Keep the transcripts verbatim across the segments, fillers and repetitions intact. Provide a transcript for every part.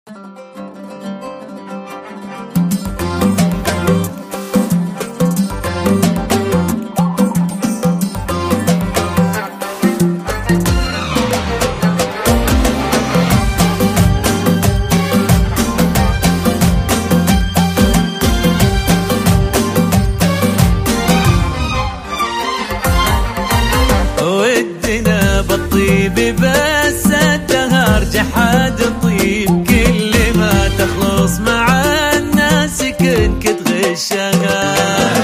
ودنا بالطيب بس الدهر جحد الطيب، كل ما تخلص مع الناس كنك تغشها.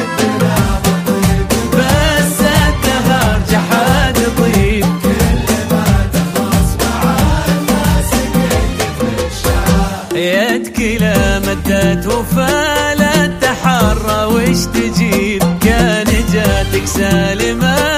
بس الدهر جحد الطيب، كل ما تخلص مع الناس كنك تغشها. يدك لا مدت وفالت تحرى وش تجيب، كان جاتك سالمة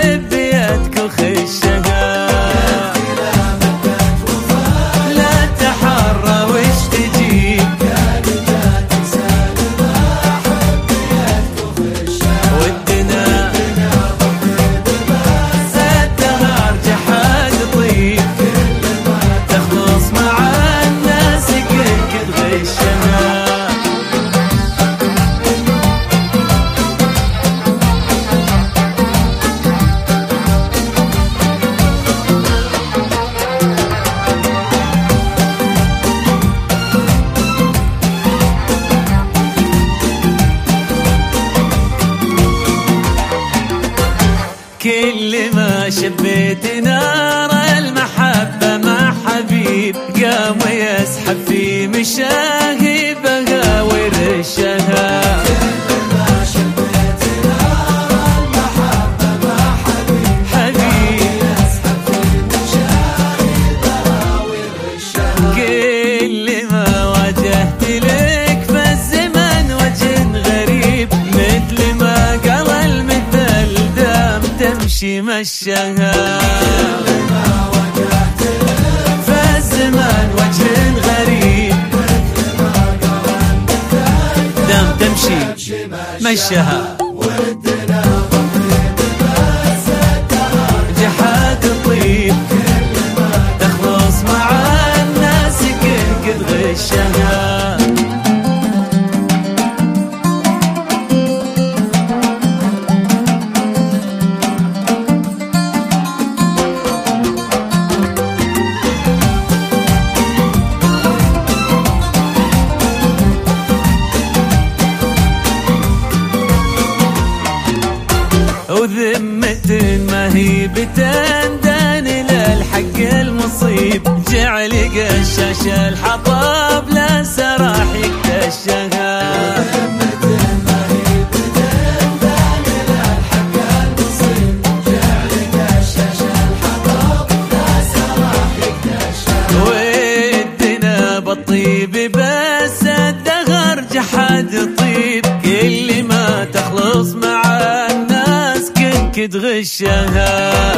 كل ما شبيت نار المحبة مع حبيب، قام يسحب في مشاهبها ورشها. كل ما شبيت نار المحبة مع حبيب، حبيب يسحب في مشاهبها ورشها. كل ما واجهت لك في الزمن وجه غريب، مثل ما قال المثل دام تمشي مشاها. كل ما واجهت لك في الزمن وجه غريب، مثل ما قال المثل دام تمشي مشاها. ودنا بالطيب بس الدهر جحد الطيب، كل ما تخلص مع الناس كنك تغشها. وذمة ما هي بتندن للحق المصيب، جعل قشاش الحطاب لا سراح يكتشها. وذمة ما هي بتندن للحق المصيب، جعل قشاش الحطاب لا سراح يكتشها. ودنا بالطيب بس الدهر جحد الطيب، كل ما تخلص مع تغشها.